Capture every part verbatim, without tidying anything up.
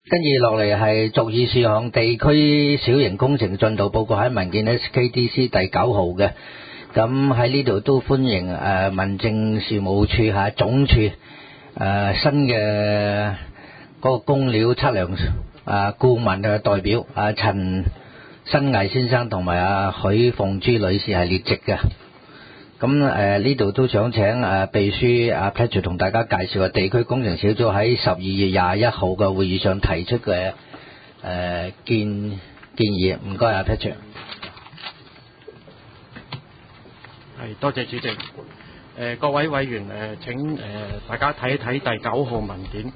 跟住落嚟係逐議事項地區小型工程進度報告，喺文件 S K D C 第九號嘅。咁喺呢度都歡迎誒民政事務處嚇總處誒新嘅嗰個工料測量啊顧問嘅代表啊陳新毅先生同埋啊許鳳珠女士係列席嘅。咁誒呢度都想請誒秘書阿 Patrick 同大家介紹個地區工程小組喺十二月廿一號嘅會議上提出嘅誒建建議。唔該阿 Patrick。 係多謝主席。誒各位委員誒請誒大家睇一睇第九號文件。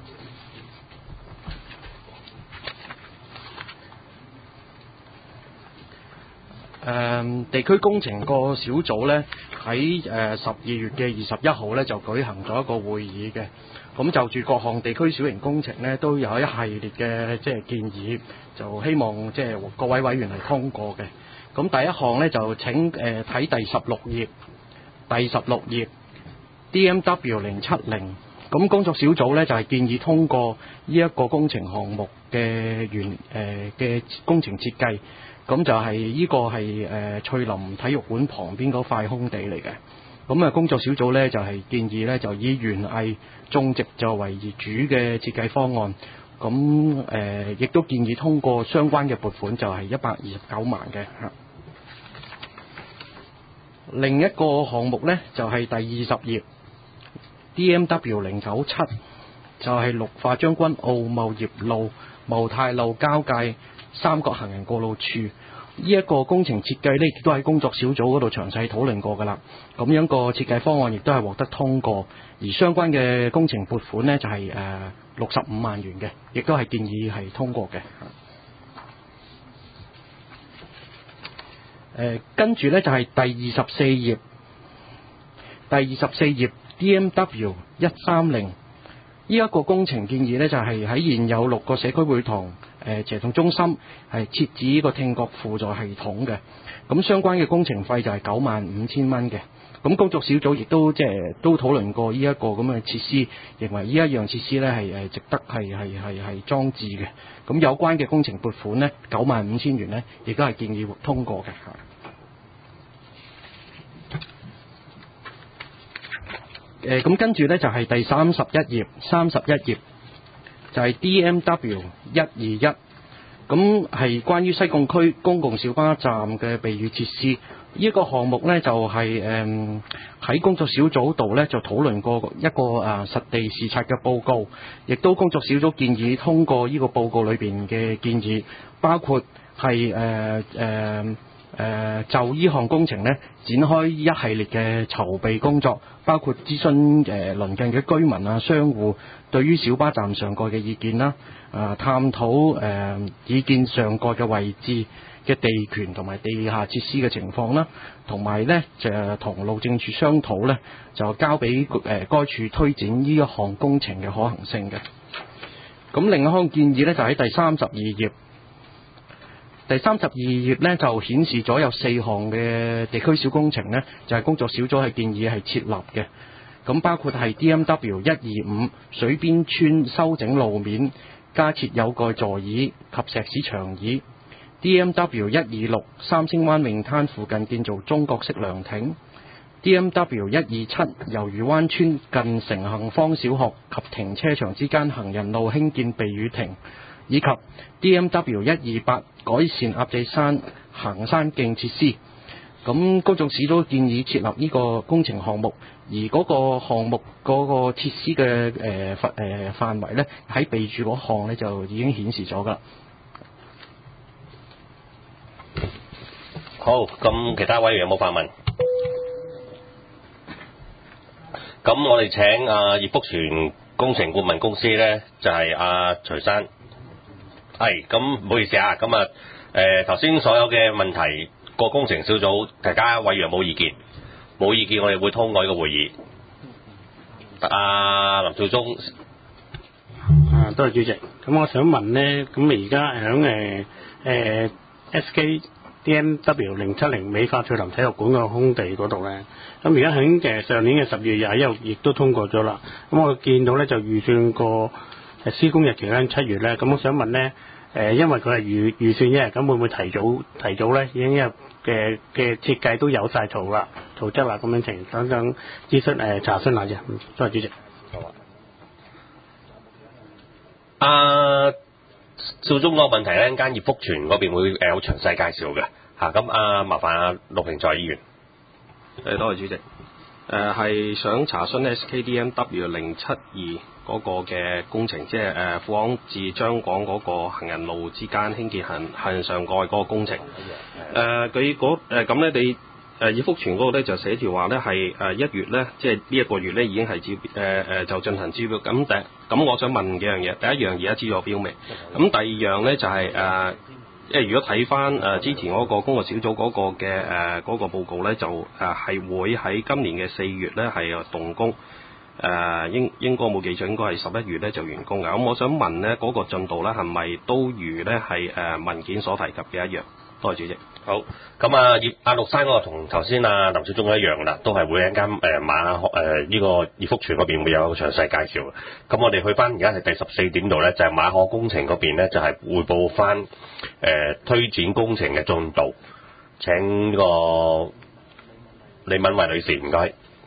誒地區工程個小組咧喺誒十二月嘅二十一號咧就舉行咗一個會議嘅，咁就住各項地區小型工程咧都有一系列嘅即係建議，就希望即係各位委員係通過嘅。咁第一項咧就請誒睇第十六頁，第十六頁 D M W 零七零，咁工作小組咧就係建議通過呢一個工程項目嘅原誒嘅工程設計。咁就係呢個係誒、呃、翠林體育館旁邊嗰塊空地嚟嘅。咁啊工作小組咧就係、是、建議咧就以園藝種植作為業主嘅設計方案。咁誒亦都建議通過相關嘅撥款就係一百二十九萬嘅嚇。另一個項目咧就係、是、第二十頁 D M W 零九七，就係綠化將軍澳茂業路茂泰路交界三角行人過路處呢一個工程設計呢，亦都喺工作小組嗰度詳細討論過㗎啦。咁樣個設計方案亦都係獲得通過，而相關嘅工程撥款呢，就係誒六十五萬元嘅，亦都係建議係通過嘅。誒、呃、跟住呢，就係、是、第二十四頁，第二十四頁 D M W 一三零呢一個工程建議呢，就係、是、喺現有六個社區會堂誒斜痛中心係設置呢個聽覺輔助系統嘅，咁相關嘅工程費就係九萬五千蚊嘅。咁工作小組亦都即係都討論過呢一個咁嘅設施，認為呢一樣設施咧係誒值得係係係係裝置嘅。咁有關嘅工程撥款呢，九萬五千元呢，亦都係建議通過嘅。誒咁跟住呢，就係第三十一頁，三十一頁。就係 D M W 一二一，咁係關於西貢區公共小巴站嘅避雨設施。呢、這、一個項目呢，就係誒喺工作小組度呢，就討論過一個啊實地視察嘅報告，亦都工作小組建議通過呢個報告裏邊嘅建議，包括係誒誒誒就呢項工程呢，展開一系列嘅籌備工作，包括諮詢誒鄰近嘅居民啊、商戶對於小巴站上蓋嘅意見啦，啊探討誒意見上蓋嘅位置嘅地權同埋地下設施嘅情況啦，同埋呢就同路政署商討呢，就交俾誒該處推展呢一項工程嘅可行性嘅。咁另一項建議呢，就喺第三十二頁。第三十二頁呢，就顯示咗有四項嘅地區小工程呢，就係、是、工作小組係建議係設立嘅。咁包括係 D M W 一二五水邊村修整路面，加設有蓋座椅及石屎長椅。D M W 一二六三星灣泳灘附近建造中國式涼亭。D M W 一二七魷魚灣村近誠幸坊小學及停車場之間行人路興建避雨亭。以及 D M W 一二八改善鴨仔山行山徑設施。咁公眾小組建議設立呢個工程項目，而嗰個項目嗰個設施嘅誒範誒範圍咧，喺備註嗰項咧就已經顯示咗㗎。 好，咁其他委員有冇發問？咁我哋請阿葉福全工程顧問公司咧，就係阿徐生。係，咁唔好意思啊，咁啊，誒頭先所有嘅問題，個工程小組大家委員有冇意見？冇意見，我哋會通過呢個會議。阿林少忠， 啊，多謝主席。咁我想問咧，咁而家響誒誒 S K D M W 零七零美化翠林體育館個空地嗰度咧，咁而家響誒上年嘅十月廿一號亦都通過咗啦。咁我見到咧就預算個誒施工日期喺七月咧，咁我想問咧，誒因為佢係預預算啫，咁會唔會提早提早咧已經有嘅嘅設計都有晒圖啦、圖則啦咁樣情，等等諮詢誒查詢下啫。嗯，多謝主席。 好啊。阿少宗嗰個問題咧，間葉福全嗰邊會誒有詳細介紹嘅嚇。咁啊，麻煩阿陸平在議員。 誒，多謝主席。誒係想查詢 S K D M W 零七二嗰個嘅工程，即係誒富昂至將港嗰個行人路之間興建行行人上蓋嗰個工程。誒佢嗰誒咁咧，你誒葉福全嗰個咧就寫住話咧係誒一月咧，即係呢一個月咧已經係招誒誒就進行招標。咁第咁我想問幾樣嘢，第一樣而家招咗標未？咁第二樣咧就係、是、誒。呃因為如果睇翻誒之前嗰個工作小組嗰個嘅誒嗰個報告咧，就誒係會喺今年嘅四月咧係動工，誒、呃、應應該冇記錯，應該係十一月咧就完工嘅。咁我想問咧嗰、那個進度咧係咪都如咧係誒文件所提及嘅一樣？多謝主席。 好，咁啊葉阿陸生嗰個同頭先啊林少宗一樣啦，都係會一間誒馬誒呢個葉福全嗰邊會有詳細介紹嘅。咁我哋去翻而家係第十四點度咧，就係、是、馬可工程嗰邊咧就係、是、匯報翻誒、呃、推展工程嘅進度。請呢個李敏慧女士，唔該。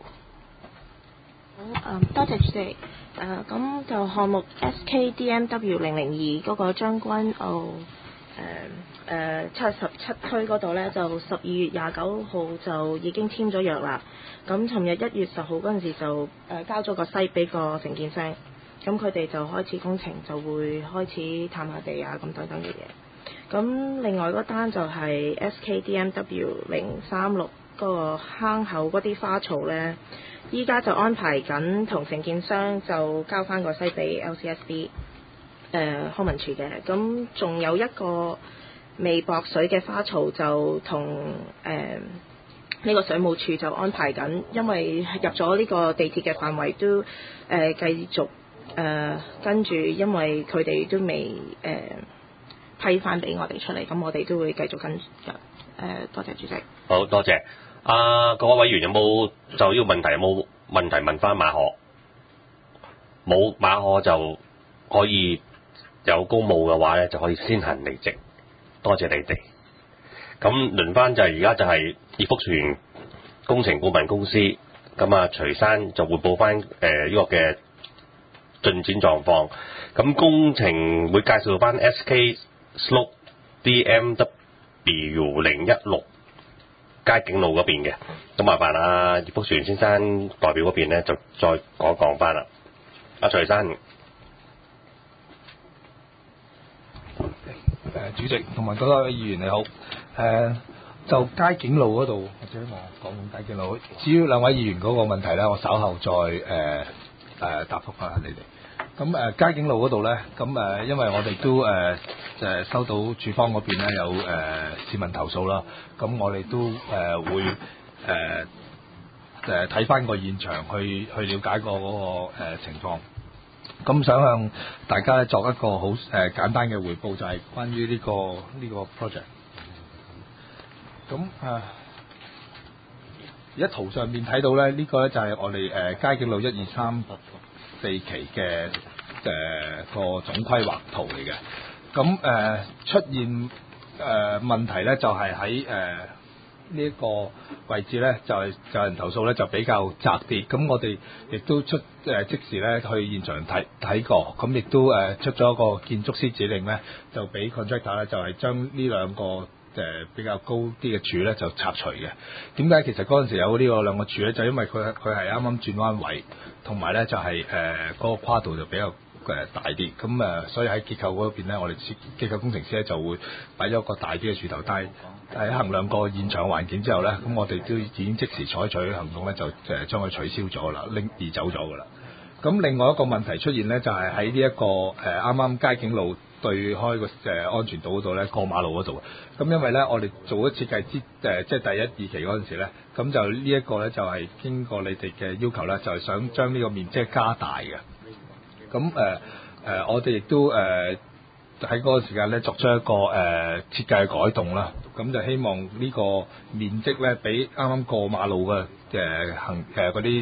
好，誒多謝主席。誒咁就項目 S K D M W 零零二嗰個將軍澳誒。誒七十七區嗰度呢，就十二月廿九號就已經簽咗約啦。咁尋日一月十號嗰陣時就誒、呃、交咗個西俾個承建商，咁佢哋就開始工程，就會開始探下地啊咁等等嘅嘢。咁另外嗰單就係 S K D M W 零三六嗰個坑口嗰啲花槽呢，依家就安排緊同承建商就交翻個西俾 L C S B 誒康文署嘅。咁仲有一個未駁水嘅花槽就同誒呢個水務署就安排緊，因為入咗呢個地鐵嘅範圍都誒、呃、繼續誒、呃、跟住，因為佢哋都未誒、呃、批翻俾我哋出嚟，咁我哋都會繼續跟誒、呃。多謝主席。 好多謝。啊，各位委員有冇就呢個問題有冇問題問翻馬可？冇馬可就可以有公務嘅話咧，就可以先行離席。多謝你哋。咁輪翻就係而家就係葉福全工程顧問公司，咁啊徐生就匯報翻誒呢個嘅進展狀況。咁工程會介紹翻 S K Slope D M W 零一六街景路嗰邊嘅。咁麻煩啊葉福全先生代表嗰邊咧，就再講講翻啦。阿徐生。 誒主席同埋各位議員你好，誒、呃、就街景路嗰度，或者我講緊街景路，至於兩位議員嗰個問題咧，我稍後再誒誒、呃呃、答覆翻你哋。咁誒、呃、街景路嗰度咧，咁誒、呃、因為我哋都誒誒、呃、收到署方嗰邊咧有誒、呃、市民投訴啦，咁我哋都誒、呃、會誒誒睇翻個現場去去了解個嗰、那個、呃、情況。咁想向大家作一個好誒、呃、簡單嘅匯報，就係、是、關於呢、這個呢、這個 project。咁誒，而、呃、家圖上面睇到咧，呢、這個咧就係我哋誒、呃、街景路一二三四期嘅誒、呃、個總規劃圖嚟嘅。咁誒、呃、出現誒、呃、問題咧，就係喺誒呢一個位置咧，就係、是、有人投訴咧，就比較窄啲。咁我哋亦都出誒、呃、即時咧去現場睇睇過，咁亦都誒、呃、出咗一個建築師指令咧，就俾 contractor 咧就係將呢兩個誒、呃、比較高啲嘅柱咧就拆除嘅。點解其實嗰陣時有呢個兩個柱咧？就因為佢佢係啱啱轉彎位，同埋咧就係誒嗰個跨度就比較誒大啲。咁誒、呃，所以喺結構嗰邊咧，我哋結構工程師咧就會擺咗個大啲嘅柱頭，但係喺衡量個現場環境之後咧，咁我哋都已經即時採取行動咧，就誒將佢取消咗啦，拎移走咗噶啦。咁另外一個問題出現咧，就係喺呢一個誒啱啱街景路對開個誒、呃、安全島嗰度咧，過馬路嗰度。咁因為咧，我哋做咗設計之誒、呃，即係第一二期嗰陣時咧，咁就呢一個咧就係、是、經過你哋嘅要求咧，就係、是、想將呢個面積加大嘅。咁誒誒，我哋亦都誒。呃喺嗰個時間咧，作出一個誒、呃、設計嘅改動啦，咁就希望呢個面積咧，比啱啱過馬路嘅誒行誒嗰啲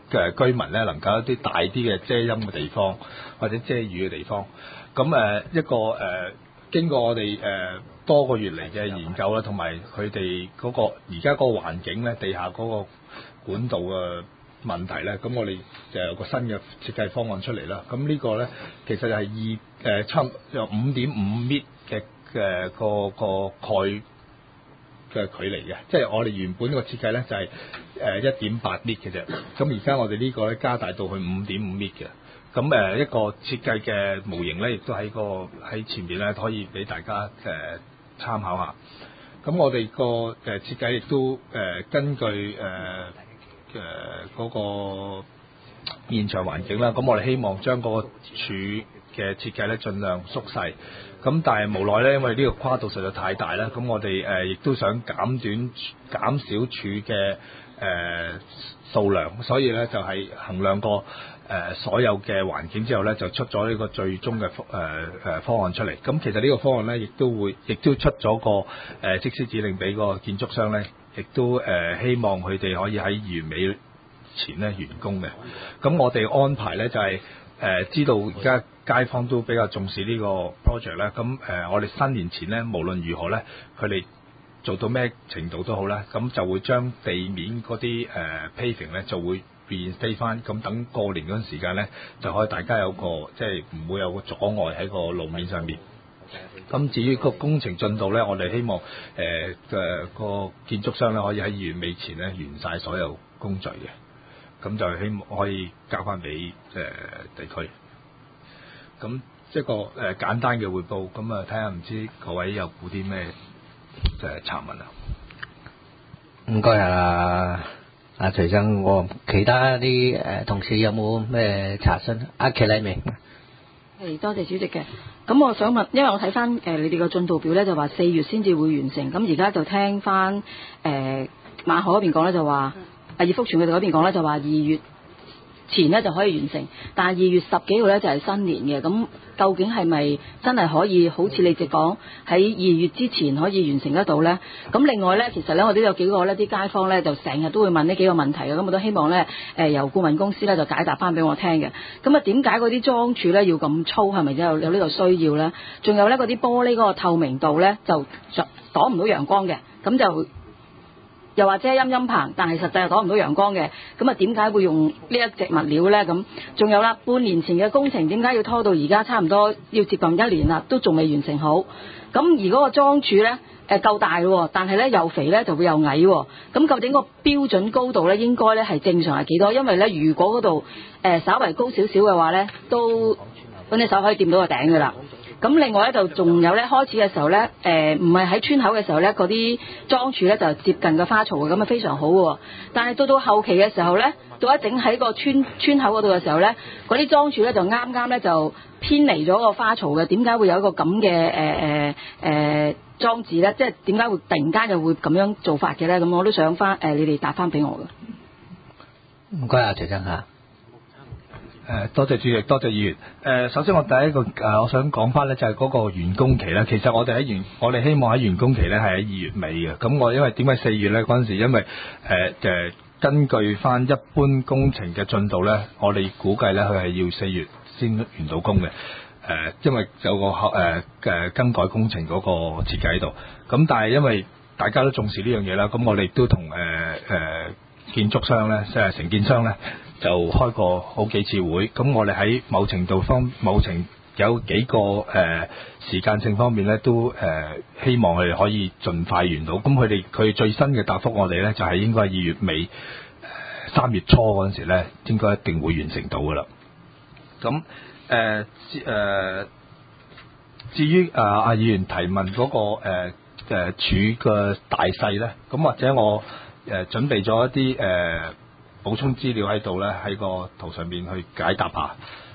嘅居民咧能夠一啲大啲嘅遮陰嘅地方或者遮雨嘅地方。咁誒、呃、一個誒、呃、經過我哋誒、呃、多個月嚟嘅研究啦，同埋佢哋嗰個而家嗰個環境咧，地下嗰個管道嘅問題咧，咁我哋就有個新嘅設計方案出嚟啦。咁呢個咧其實係二誒差唔多五點五米嘅嘅個個蓋嘅距離嘅，即係我哋原本個設計咧就係誒一點八米嘅啫。咁而家我哋呢個咧加大到去五點五米嘅。咁誒一個設計嘅模型咧，亦都喺個喺前面咧，可以俾大家誒、呃、參考下。咁我哋個誒設計亦都誒、呃、根據誒誒嗰個現場環境啦。咁我哋希望將個柱嘅設計咧盡量縮細。咁但係無奈咧，因為呢個跨度實在太大啦。咁我哋誒亦都想減短減少柱嘅誒數量，所以咧就係、是、衡量過誒、呃、所有嘅環境之後咧，就出咗呢個最終嘅誒誒方案出嚟。咁其實呢個方案咧，亦都會亦都出咗個誒、呃、即時指令俾個建築商咧，亦都誒、呃、希望佢哋可以喺二月尾前咧完工嘅。咁我哋安排咧就係、是、誒、呃、知道而家街坊都比較重視呢個 project 咧。咁誒、呃、我哋新年前咧，無論如何咧，佢哋做到咩程度都好啦，咁就會將地面嗰啲誒 paving 咧就會 reinstate 翻，咁等過年嗰陣時間咧就可以大家有個即係唔會有個阻礙喺個路面上面。咁至於個工程進度咧，我哋希望誒嘅個建築商咧可以喺二月尾前咧完晒所有工序嘅，咁就希望可以交翻俾誒地區。咁一個誒、呃、簡單嘅彙報，咁啊睇下唔知各位有估啲咩？就係查問啊！ 唔該啊，阿徐生，我其他啲誒同事有冇咩查詢？阿奇麗明， 係多謝主席嘅。咁我想問，因為我睇翻誒你哋個進度表咧，就話四月先至會完成。咁而家就聽翻誒、呃、馬海嗰邊講咧，就話阿葉福全佢哋嗰邊講咧，就話二月前咧就可以完成，但係二月十幾號咧就係新年嘅。咁究竟係咪真係可以好似你直講喺二月之前可以完成得到呢？咁另外呢，其實呢，我都有幾個呢啲街坊呢，就成日都會問呢幾個問題嘅，咁我都希望呢，誒、呃、由顧問公司呢就解答翻俾我聽嘅。咁啊點解嗰啲樁柱呢要咁粗？係咪有有呢個需要呢？仲有呢嗰啲玻璃嗰個透明度呢，就擋唔到陽光嘅，咁就又或者陰陰棚，但係實際係擋唔到陽光嘅，咁啊點解會用呢一隻物料呢？咁仲有啦，半年前嘅工程點解要拖到而家差唔多要接近一年啦，都仲未完成好？咁而嗰個樁柱呢，誒夠大喎，但係呢又肥呢就會又矮喎。咁究竟個標準高度呢應該呢係正常係幾多？因為呢，如果嗰度誒稍為高少少嘅話呢，都揾隻手可以掂到個頂㗎啦。咁另外咧就仲有咧，開始嘅時候咧，誒唔係喺村口嘅時候咧，嗰啲樁柱咧就接近個花槽嘅，咁啊非常好喎。但係到到後期嘅時候咧，到一整喺個村村口嗰度嘅時候咧，嗰啲樁柱咧就啱啱咧就偏離咗個花槽嘅。點解會有一個咁嘅誒誒誒裝置咧？即係點解會突然間又會咁樣做法嘅咧？咁我都想翻誒、呃、你哋答翻俾我嘅。 唔該啊，徐生嚇。 誒多謝主席，多謝議員。誒、呃、首先我第一個誒、呃、我想講翻咧就係嗰個完工期咧。其實我哋喺完我哋希望喺完工期咧係喺二月尾嘅。咁我因為點解四月咧嗰陣時？因為誒誒、呃、根據翻一般工程嘅進度咧，我哋估計咧佢係要四月先完到工嘅。誒、呃、因為有個誒誒、呃、更改工程嗰個設計喺度。咁但係因為大家都重視呢樣嘢啦，咁我哋都同誒誒建築商咧，即係承建商咧。就開過好幾次會，咁我哋喺某程度方、某程有幾個誒、呃、時間性方面咧，都誒、呃、希望佢哋可以盡快完到。咁佢哋佢最新嘅答覆我哋咧，就係、是、應該係二月尾、三、呃、月初嗰陣時咧，應該一定會完成到噶啦。咁誒誒，至於啊阿議員提問嗰、那個誒誒柱嘅大細咧，咁或者我誒、呃、準備咗一啲誒。呃補充資料喺度咧，喺個圖上面去解答下。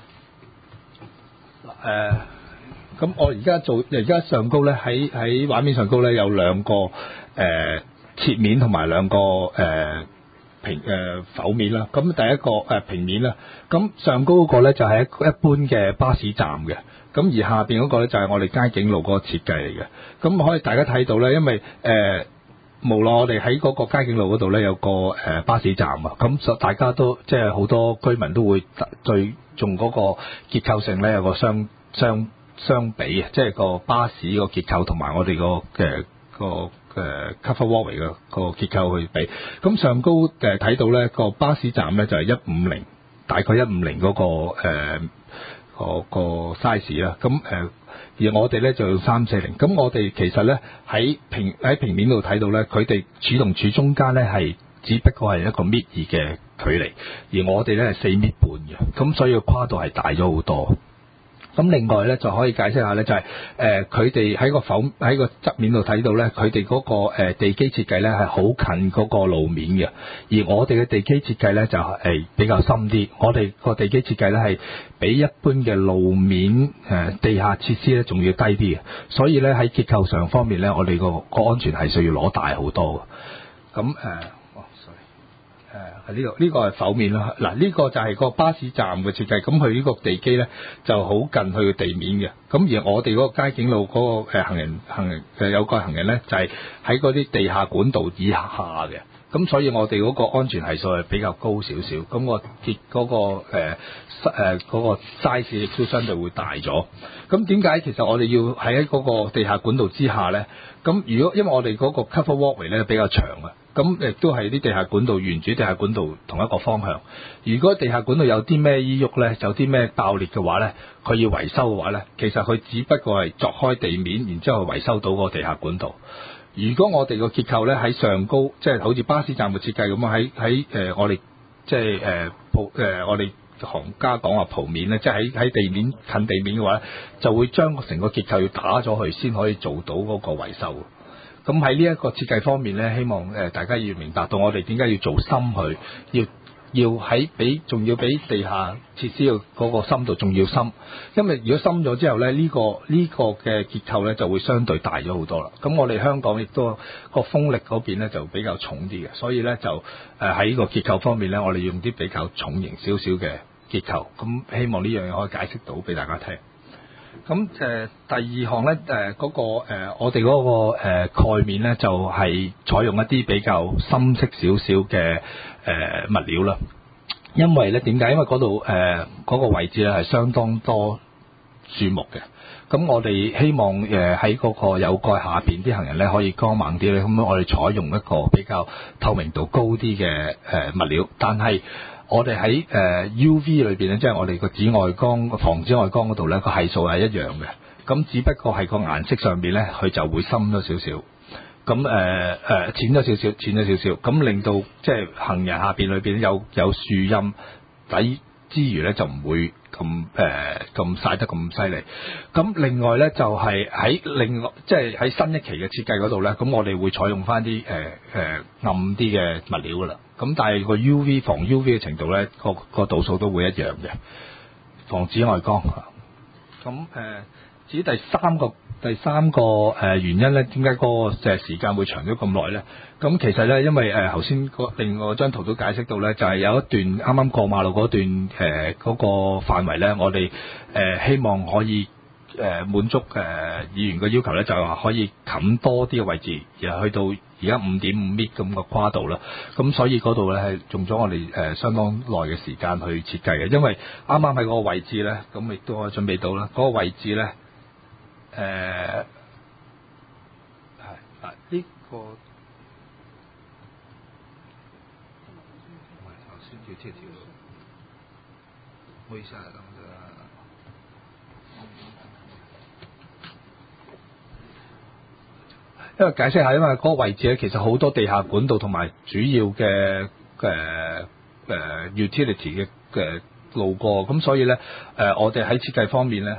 誒、呃，咁我而家做，而家上高咧，喺喺畫面上高咧有兩個誒、呃、切面同埋兩個誒、呃、平誒、呃、剖面啦。咁第一個誒、呃、平面啦，咁上高嗰個咧就係、是、一一般嘅巴士站嘅，咁而下邊嗰個咧就係我哋街景路嗰個設計嚟嘅。咁可以大家睇到咧，因為誒。呃無論我哋喺嗰個街景路嗰度咧有個誒、呃、巴士站啊，咁所大家都即係好多居民都會對重嗰個結構性咧有個相相相比啊，即係個巴士個結構同埋我哋個嘅個誒 cover walkway 嘅個結構去比。咁上高誒睇到咧個巴士站咧就係一五零，大概一五零嗰個誒、呃嗰個 size 啦。咁誒。呃而我哋咧就要三四零，咁我哋其實咧喺平喺平面度睇到咧，佢哋柱同柱中間咧係只不過係一個米二嘅距離，而我哋咧係四米半嘅，咁所以個跨度係大咗好多。咁另外咧就可以解釋下咧，就係誒佢哋喺個剖喺個側面度睇到咧，佢哋嗰個誒地基設計咧係好近嗰個路面嘅，而我哋嘅地基設計咧就係比較深啲。我哋個地基設計咧係比一般嘅路面誒地下設施咧仲要低啲嘅，所以咧喺結構上方面咧，我哋個個安全係需要攞大好多嘅。咁誒。誒呢度呢個係剖面啦，嗱、這、呢個就係個巴士站嘅設計，咁佢呢個地基咧就好近佢嘅地面嘅，咁而我哋嗰個街景路嗰個行人行人誒有個行人咧就係喺嗰啲地下管道以下嘅，咁所以我哋嗰個安全係數係比較高少少，咁、那個結嗰、那個誒誒嗰個 size 亦都相對會大咗。咁點解其實我哋要喺嗰個地下管道之下咧？咁如果因為我哋嗰個 cover walkway 咧比較長啊。咁亦都係啲地下管道沿住地下管道同一個方向。如果地下管道有啲咩依喐咧，有啲咩爆裂嘅話咧，佢要維修嘅話咧，其實佢只不過係鑿開地面，然之後維修到個地下管道。如果我哋個結構咧喺上高，即係好似巴士站嘅設計咁啊，喺喺誒我哋即係誒鋪誒我哋行家講話鋪面咧，即係喺喺地面近地面嘅話咧，就會將成個結構要打咗去先可以做到嗰個維修。咁喺呢一個設計方面咧，希望誒大家要明白到我哋點解要做深佢，要要喺比仲要比地下設施嘅嗰個深度仲要深，因為如果深咗之後咧，呢、呢個呢、呢個嘅結構咧就會相對大咗好多啦。咁我哋香港亦都個風力嗰邊咧就比較重啲嘅，所以咧就誒喺呢個結構方面咧，我哋用啲比較重型少少嘅結構，咁希望呢樣嘢可以解釋到俾大家聽。咁誒、呃、第二項咧誒嗰個、呃、我哋嗰、嗰個、呃、蓋面咧就係、是、採用一啲比較深色少少嘅誒物料啦。因為咧點解？因為嗰度誒嗰個位置咧係相當多樹木嘅。咁我哋希望誒喺嗰個有蓋下邊啲行人咧可以光猛啲咧，咁我哋採用一個比較透明度高啲嘅誒物料，但係我哋喺誒 U V 裏邊咧，即係我哋個紫外光、防紫外光嗰度咧，個係數係一樣嘅。咁只不過係個顏色上邊咧，佢就會深咗少少。咁誒誒淺咗少少，淺咗少少。咁令到即係行人下邊裏邊有有樹蔭底之餘咧，就唔會咁誒咁曬得咁犀利。咁另外咧就係喺另外即係喺新一期嘅設計嗰度咧，咁我哋會採用翻啲誒誒暗啲嘅物料噶啦。咁但係個 U V 防 U V 嘅程度咧，個個度數都會一樣嘅，防紫外光。咁誒、呃，至於第三個第三個誒、呃、原因咧，點解嗰個誒時間會長咗咁耐咧？咁其實咧，因為誒頭先個另外張圖都解釋到咧，就係、是、有一段啱啱過馬路嗰段誒嗰、呃那個範圍咧，我哋誒、呃、希望可以。誒、呃、滿足誒、呃、議員嘅要求咧，就係、是、話可以冚多啲嘅位置，然後去到而家五點五米咁嘅跨度啦。咁所以嗰度咧係用咗我哋誒、呃、相當耐嘅時間去設計嘅，因為啱啱喺嗰個位置咧，咁亦都可以準備到啦。嗰、那個位置咧，誒係啊呢個，頭先要貼條，唔好意思啊，咁就。因為解釋下，因為嗰個位置咧，其實好多地下管道同埋主要嘅誒誒 utility 嘅嘅路過，咁所以咧誒、呃，我哋喺設計方面咧，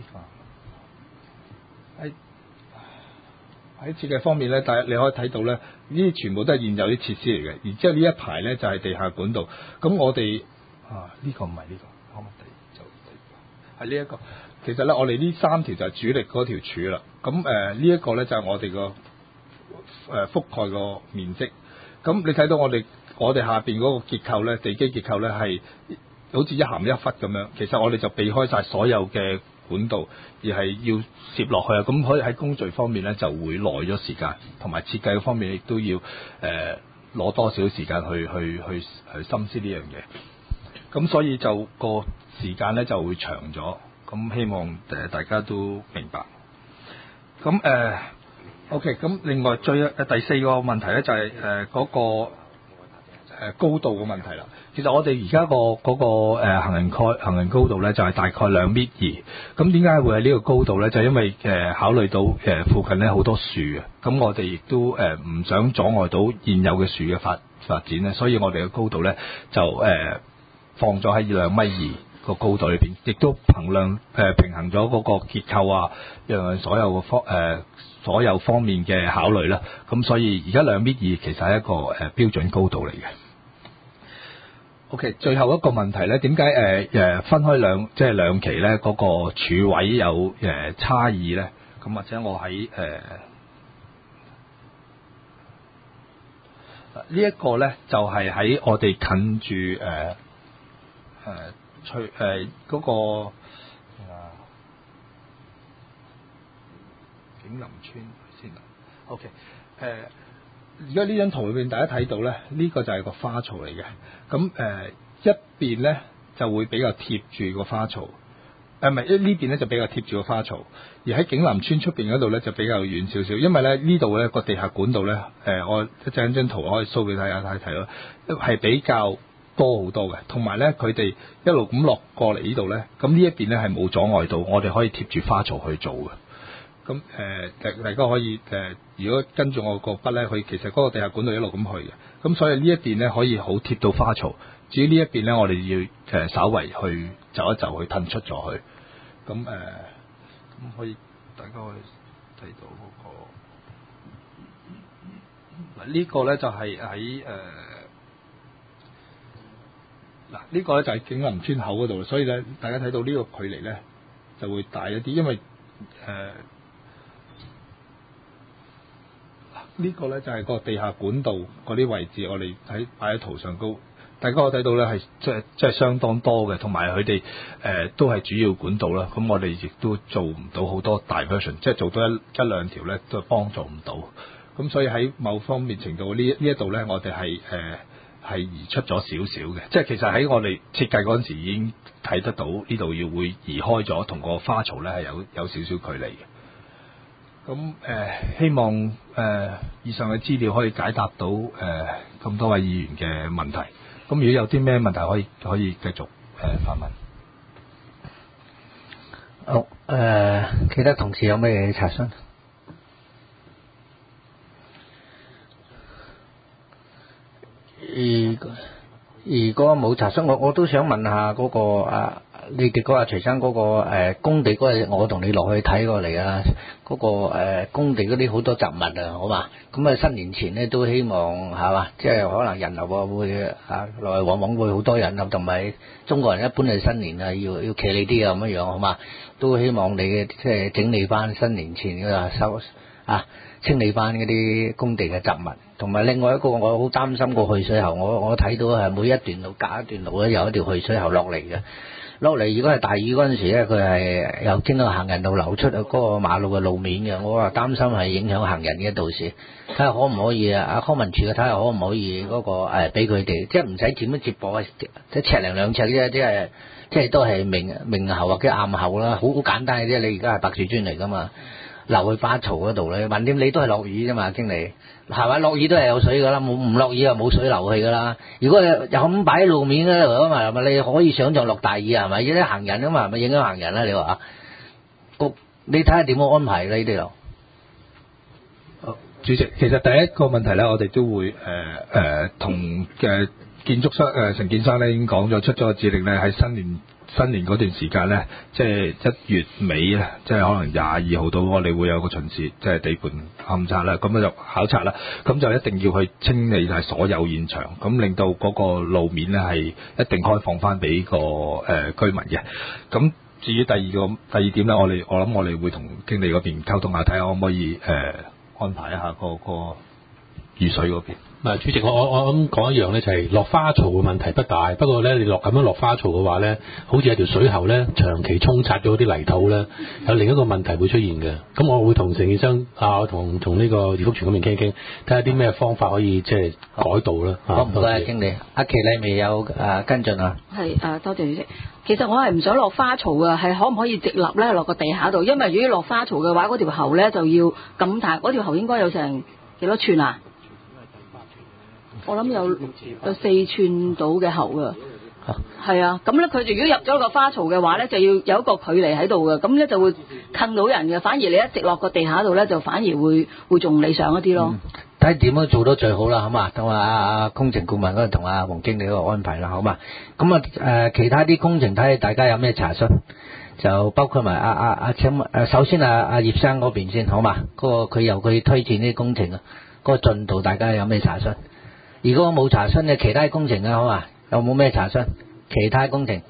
喺喺設計方面咧，大家你可以睇到咧，呢啲全部都係現有啲設施嚟嘅，而之後呢一排咧就係、是、地下管道。咁我哋啊呢、這個唔係呢個，可唔可以就係呢一個？其實咧，我哋呢三條就係主力嗰條柱啦。咁誒呢一個咧就係我哋個誒覆蓋個面積。咁你睇到我哋我哋下邊嗰個結構咧，地基結構咧係好似一鹹一忽咁樣。其實我哋就避開晒所有嘅管道，而係要攝落去啊。咁可以喺工序方面咧就會耐咗時間，同埋設計方面亦都要誒攞、呃、多少時間去去去去深思呢樣嘢。咁所以就個時間咧就會長咗。咁希望誒大家都明白。咁誒、呃、OK。咁另外最誒第四個問題咧就係誒嗰個誒、呃、高度嘅問題啦。其實我哋而家個嗰個誒行人蓋行人高度咧就係大概兩米二。咁點解會喺呢個高度咧？就係、因為誒、呃、考慮到誒、呃、附近咧好多樹啊。咁我哋亦都誒唔想阻礙到現有嘅樹嘅發發展咧，所以我哋嘅高度咧就誒、呃、放咗喺兩米二。個高度裏邊，亦都衡量誒、呃、平衡咗嗰個結構啊，讓所有嘅方誒所有方面嘅考慮啦。咁所以而家兩米二其實係一個誒、呃、標準高度嚟嘅。OK， 最後一個問題咧，點解誒誒分開兩即係兩期咧嗰、那個柱位有誒、呃、差異咧？咁或者我喺誒、呃、呢一個咧，就係、是、喺我哋近住誒誒。呃呃除誒嗰個啊景林村先啦 ，OK 誒而家呢張圖裏邊大家睇到咧，呢、這個就係個花槽嚟嘅。咁誒、呃、一邊咧就會比較貼住個花槽，誒唔係呢邊咧就比較貼住個花槽，而喺景林村出邊嗰度咧就比較遠少少，因為咧呢度咧個地下管道咧誒、呃、我一陣張圖可以 show 俾大家睇睇咯，係比較多好多嘅，同埋咧佢哋一路咁落過嚟呢度咧，咁呢一邊咧係冇阻礙到，我哋可以貼住花槽去做嘅。咁誒，大、呃、大家可以誒、呃，如果跟住我個筆咧，佢其實嗰個地下管道一路咁去嘅，咁所以呢一邊咧可以好貼到花槽。至於呢一邊咧，我哋要誒、呃、稍為去走一走去褪出咗去。咁誒，咁、呃、可以大家可以睇到嗰、那個嗱、這個、呢個咧就係喺誒。呃嗱，呢個咧就係景林村口嗰度，所以咧大家睇到呢個距離咧就會大一啲，因為誒、呃這個、呢個咧就係、是、個地下管道嗰啲位置，我哋喺擺喺圖上高，大家可以睇到咧係即係即係相當多嘅，同埋佢哋誒都係主要管道啦。咁我哋亦都做唔到好多 diversion，即係做多一一兩條咧都幫助唔到。咁所以喺某方面程度呢呢一度咧，我哋係誒。呃係移出咗少少嘅，即係其實喺我哋設計嗰陣時已經睇得到呢度要會移開咗，同個花槽咧係有有少少距離嘅。咁誒、呃，希望誒、呃、以上嘅資料可以解答到誒咁、呃、多位議員嘅問題。咁如果有啲咩問題可以可以繼續誒發問。 好誒、呃，其他同事有咩查詢？如果如果冇查詢，我我都想問下嗰、那個啊，你哋嗰日徐生嗰、那個誒、呃、工地嗰日，我同你落去睇過嚟啊，嗰、那個誒、呃、工地嗰啲好多雜物啊，好嘛？咁啊新年前咧都希望係嘛，即係可能人流啊會啊來來往往會好多人啊，同埋中國人一般係新年啊要要企理啲啊咁樣樣，好嘛？都希望你嘅即係整理翻新年前嘅收啊。清理翻嗰啲工地嘅雜物，同埋另外一個我好擔心個去水喉，我我睇到係每一段路隔一段路咧有一條去水喉落嚟嘅，落嚟如果係大雨嗰陣時咧，佢係又經過行人路流出嗰個馬路嘅路面嘅，我話擔心係影響行人嘅，到時睇下可唔可以啊？阿康文署嘅睇下可唔可以嗰、嗰個誒俾佢哋，即係唔使點樣接駁啊，即係尺零兩尺啫，即係即係都係明明喉或者暗喉啦，好好簡單嘅啫。你而家係白樹磚嚟噶嘛？流去花槽嗰度咧，橫掂你都係落雨啫嘛，經理係咪？落雨都係有水噶啦，冇唔落雨就冇水流去噶啦。如果又咁擺喺路面嗰度啊嘛，係咪你可以想象落大雨係咪？有啲行人啊嘛，係咪影響行人啦？你話局，你睇下點樣安排呢啲度？ 好，主席，其實第一個問題咧，我哋都會誒誒同嘅建築商誒承建商咧已經講咗，出咗個指令咧喺新年。新年嗰段時間咧，即係一月尾咧，即係可能廿二號到，我哋會有個巡視，即係地盤勘察啦，咁就考察啦，咁就一定要去清理晒所有現場，咁令到嗰個路面咧係一定開放翻俾個誒、呃、居民嘅。咁至於第二個第二點咧，我哋我諗我哋會同經理嗰邊溝通下，睇下可唔可以誒、呃、安排一下、嗰個、嗰個雨水嗰邊。 啊，主席，我我我諗講一樣咧，就係落花槽嘅問題不大，不過咧你落咁樣落花槽嘅話咧，好似有條水喉咧長期沖刷咗啲泥土咧，有另一個問題會出現嘅。咁我會同承建商啊，同同呢個葉福全嗰邊傾傾，睇下啲咩方法可以即係改道啦。 好唔該，經理，阿琪你未有誒跟進啊？ 係誒，多謝主席。其實我係唔想落花槽嘅，係可唔可以直立咧落個地下度？因為如果落花槽嘅話，嗰條喉咧就要咁大，嗰條喉應該有成幾多寸啊？我諗有有四寸到嘅喉㗎，係啊，咁咧佢如果入咗個花槽嘅話咧，就要有一個距離喺度嘅，咁咧就會近到人嘅。反而你一直落個地下度咧，就反而會會仲理想一啲咯。 睇點樣做到最好啦，好嘛？同阿阿工程顧問嗰度同阿黃經理嗰個安排啦，好嘛？咁啊誒，其他啲工程睇下大家有咩查詢，就包括埋阿阿阿請誒，首先阿阿葉生嗰邊先，好嘛？嗰個佢由佢推薦啲工程啊，嗰個進度大家有咩查詢？如果冇查詢嘅其他工程啊，好嘛？有冇咩查詢？其他工程，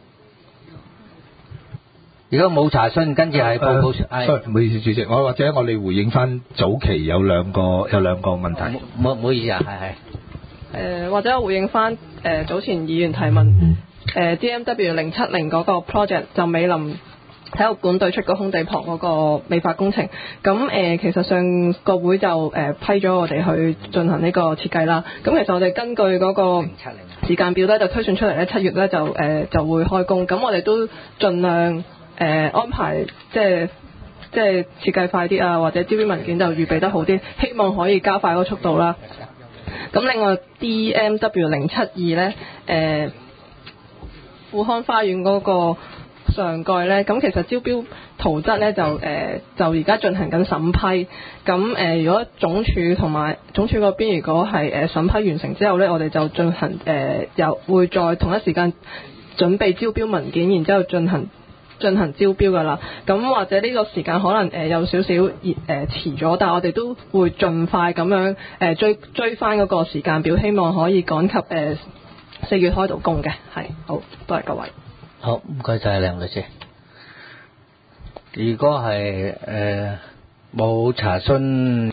如果冇查詢，跟住係報告。 係，唔好意思，主席，我或者我哋回應翻早期有兩個有兩個問題。 唔好唔好意思啊，係係。誒，或者我回應翻誒早前議員提問，誒 D M W 零七零嗰個 project 就美林體育館對出個空地旁嗰個美化工程，咁誒、呃、其實上個會就誒、呃、批咗我哋去進行呢個設計啦。咁其實我哋根據嗰個時間表咧，就推算出嚟咧，七月咧就誒、呃、就會開工。咁我哋都盡量誒、呃、安排，即係即係設計快啲啊，或者招標文件就預備得好啲，希望可以加快嗰個速度啦。咁另外 D M W 零七二咧，誒富康花園嗰、那個上蓋咧，咁其實招標圖則咧就誒、呃、就而家進行緊審批，咁誒、呃、如果總署同埋總署嗰邊如果係誒、呃、審批完成之後咧，我哋就進行誒又、呃、會再同一時間準備招標文件，然之後進行進行招標噶啦。咁或者呢個時間可能誒、呃、有少少誒遲咗，但係我哋都會盡快咁樣誒、呃、追追翻嗰個時間表，希望可以趕及誒四月開到工嘅。係，好多謝各位。 好，唔該晒梁律師。如果係誒冇查詢。